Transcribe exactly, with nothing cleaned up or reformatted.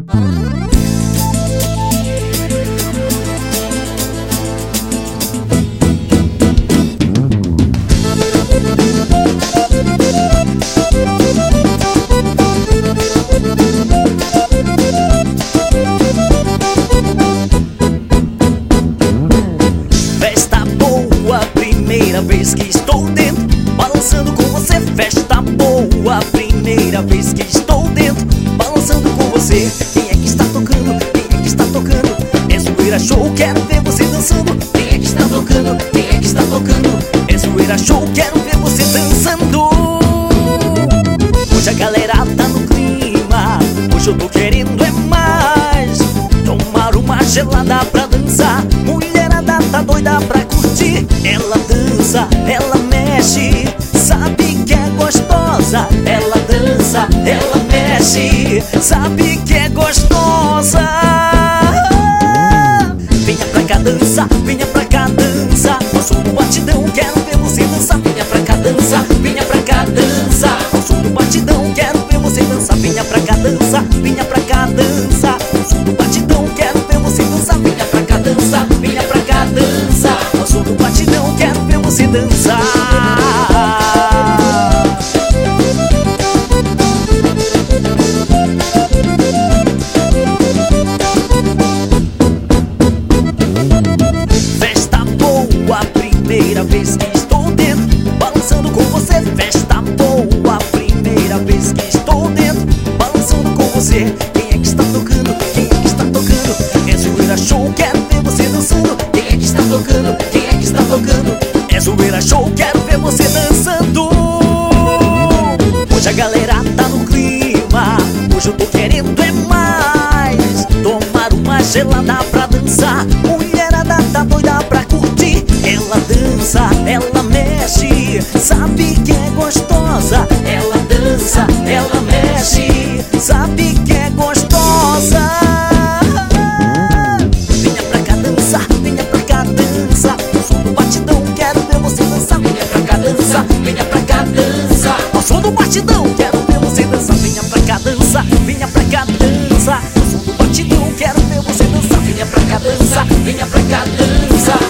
Primeira vez que estou dentro, balançando com você. Festa boa, primeira vez que estou dentro, balançando com você. Quem é que está tocando? Quem é que está tocando? É Zoeira Show, quero ver você dançando. Quem é que está tocando? Quem é que está tocando? É Zoeira Show, quero ver você dançando. Hoje a galera tá no clima, hoje eu tô querendo é mais tomar uma gelada pra dançar. Mulherada tá doida pra curtir. Ela dança, ela mexe, sabe que é gostosa. Ela dança, ela mexe, sabe que é gostosa. Venha pra cá dança, venha pra cá dança. Ao som do batidão, quero ver você dançar. Venha pra cá dança, venha pra cá dança. Ao som do batidão, quero ver você dançar. Venha pra cá dança, venha pra cá dança. Ao som do batidão, quero ver você dançar. Venha pra cá dança, venha pra cá dança. Ao som do batidão, quero ver você dançar. Festa boa, primeira vez que estou dentro, balançando com você. Festa boa, primeira vez que estou dentro, balançando com você. Quem é que está tocando? Quem é que está tocando? É Zoeira Show, quero ver você dançando. Quem é que está tocando? Quem é que está tocando? É Zoeira Show, quero ver você dançando. Hoje a galera tá no clima, hoje eu tô querendo é mais tomar uma gelada pra dançar. Mulherada tá doida pra curtir. Ela dança, ela mexe, sabe que é gostosa. Ela dança, ela mexe, sabe que é gostosa. Venha pra cá dançar, venha pra cá dançar. Ao som do batidão, quero ver você dançar. Venha pra cá dançar, venha pra cá dançar. Ao som do batidão, quero ver você dançar. Venha pra cá dançar, venha pra cá dançar. Ao som do batidão, quero ver você dançar. Venha pra cá dançar, venha pra cá dançar.